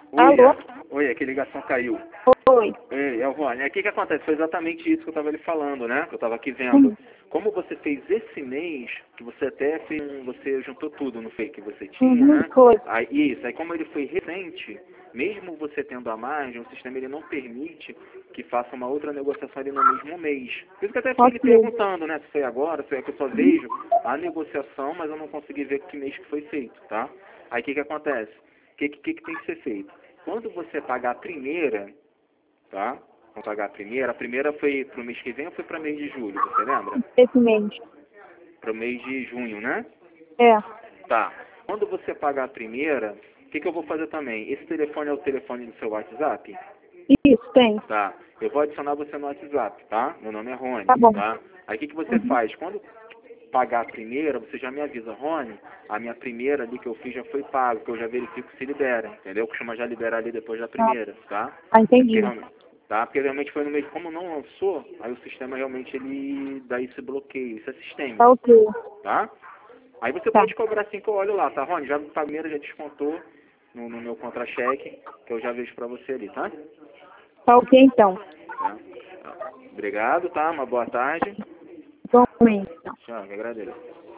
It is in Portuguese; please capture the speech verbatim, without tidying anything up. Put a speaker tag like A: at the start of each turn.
A: Oi,
B: Alô?
A: é. Oi, aqui a ligação caiu.
B: Oi.
A: Ei, é o Rony. Aqui o que acontece? Foi exatamente isso que eu estava lhe falando, né? Que eu estava aqui vendo. Como você fez esse mês, que você até fez, um- você juntou tudo no fake que você tinha,
B: Uhum,
A: né?
B: foi.
A: Aí, isso, aí como ele foi recente, mesmo você tendo a margem, o sistema ele não permite que faça uma outra negociação ali no mesmo mês. Por isso que eu até fiquei lhe
B: Ok.
A: perguntando, né? Se foi agora, se foi que eu só vejo a negociação, mas eu não consegui ver que mês que foi feito, tá? Aí o que que acontece? O que, que, que tem que ser feito? Quando você pagar a primeira, tá? Vamos pagar a primeira. A primeira foi para o mês que vem ou foi para mês de julho, você lembra?
B: Esse mês.
A: Para o mês de junho, né?
B: É.
A: Tá. Quando você pagar a primeira, o que, que eu vou fazer também? Esse telefone é o telefone do seu WhatsApp?
B: Isso, tem.
A: Tá. Eu vou adicionar você no WhatsApp, tá? Meu nome é Rony,
B: Tá bom.
A: tá? Aí o que, que você faz? Quando pagar a primeira, você já me avisa, Rony, a minha primeira ali que eu fiz já foi pago, que eu já verifico se libera, entendeu? Costuma já liberar ali depois da
B: Tá.
A: primeira, tá?
B: Ah,
A: É porque,
B: entendi.
A: realmente- tá? Porque realmente foi no mês, como não lançou, aí o sistema realmente ele dá esse bloqueio, isso é
B: Tá
A: sistêmico,
B: ok.
A: tá? Aí você
B: Tá.
A: pode cobrar assim que eu olho lá, tá, Rony? Já a primeira já descontou no, no meu contra-cheque, que eu já vejo pra você ali, tá?
B: Tá ok, então.
A: Tá? Obrigado, tá? Uma boa tarde.
B: Bom, então.
A: Tchau, que agradeço.